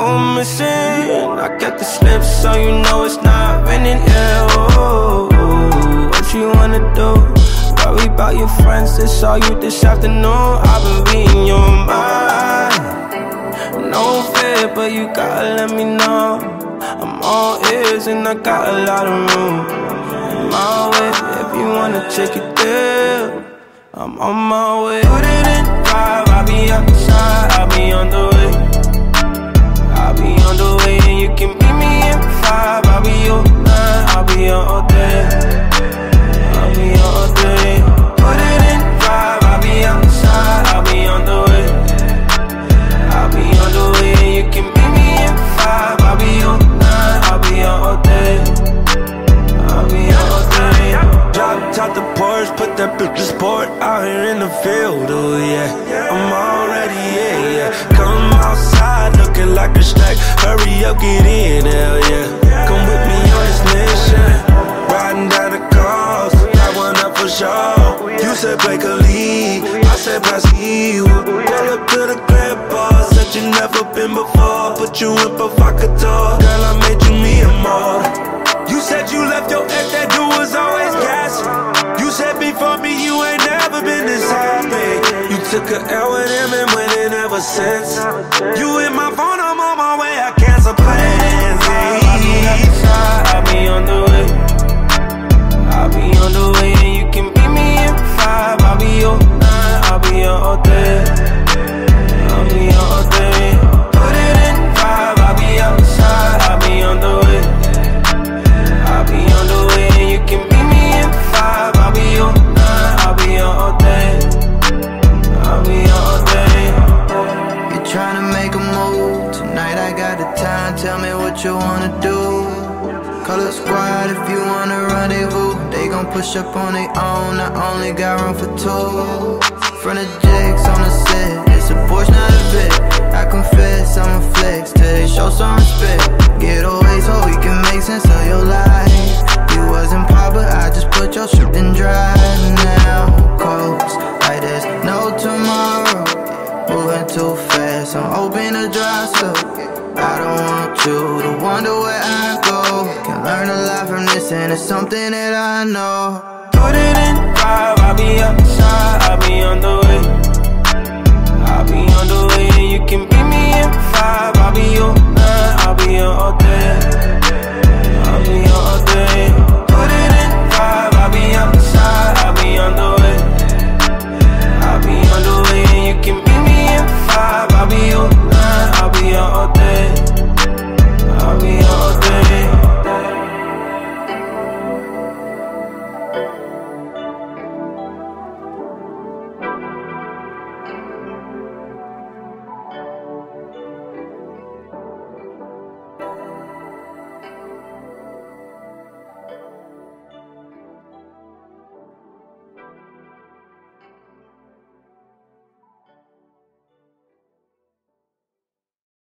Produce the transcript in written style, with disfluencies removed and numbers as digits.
I'm missing. I got the slips, so you know it's not raining. Yeah, what you wanna do? Worry about your friends, they saw you this afternoon. I've been reading your mind. No fear, but you gotta let me know. I'm all ears and I got a lot of room. On my way, if you wanna check it there, I'm on my way. Put it in drive, I'll be outside, I'll be on the way. I'll be on the way and you can meet me at 5. I'll be your 9, I'll be your all day. I'll be your all day. Put it in drive, I'll be outside, I'll be on the way. I'll be on the way and you can meet me at 5. I'll be your 9, I'll be your all day. I'll be your all day. Drop top the Porsche, put that bitch sport out here in the field, oh yeah. I'm already, yeah. Come outside looking like a snack. Hurry up, get in, hell yeah. Come with me on this mission. Riding down the coast, got one up for sure. You said break a lead, I said pass me. Pull up to the crib, bar, said you never been before. Put you in provocateur, girl, I made you me and more. You said you left your ex, that dude was always gassing. You said before me you ain't never been this happy. You took a L with him and went in ever since. You hit my phone, I'm on my way, I cancel plans. I'll be outside, I'll be on the way. I'll be on the way and you can meet me at 5. I'll be your 9, I'll be your all day. I'll be your all day. Put it in 5, I'll be outside, I'll be on the way. I'll be on the way and you can meet me at 5. I'll be your 9, I'll be your all day. I'll be your all day. You're trying to make a move. Tonight I got the time, tell me what you wanna do. Call a squad if you wanna rendezvous. They gon' push up on their own, I only got room for 2. Front of Jakes on the set, it's a Porsche, not a Vic. I confess, I'm a flex till they show some respect. Get away so we can make sense of your life. You wasn't pop, but I just put your shit in drive. Now coast like there's no tomorrow. Moving too fast, I'm hoping to drive slow. I don't want you to wonder where I go. Can learn a lot from this and it's something that I know. Put it in drive, I'll be outside, I'll be on the way. I'll be on the way and you can meet me at 5. I'll be your 9, I'll be your all day. I'll be your all day. Put it in drive, I'll be outside, I'll be on the way. I'll be on the way and you can meet me at 5. I'll be your 9, I'll be your all day. I'll be your all day.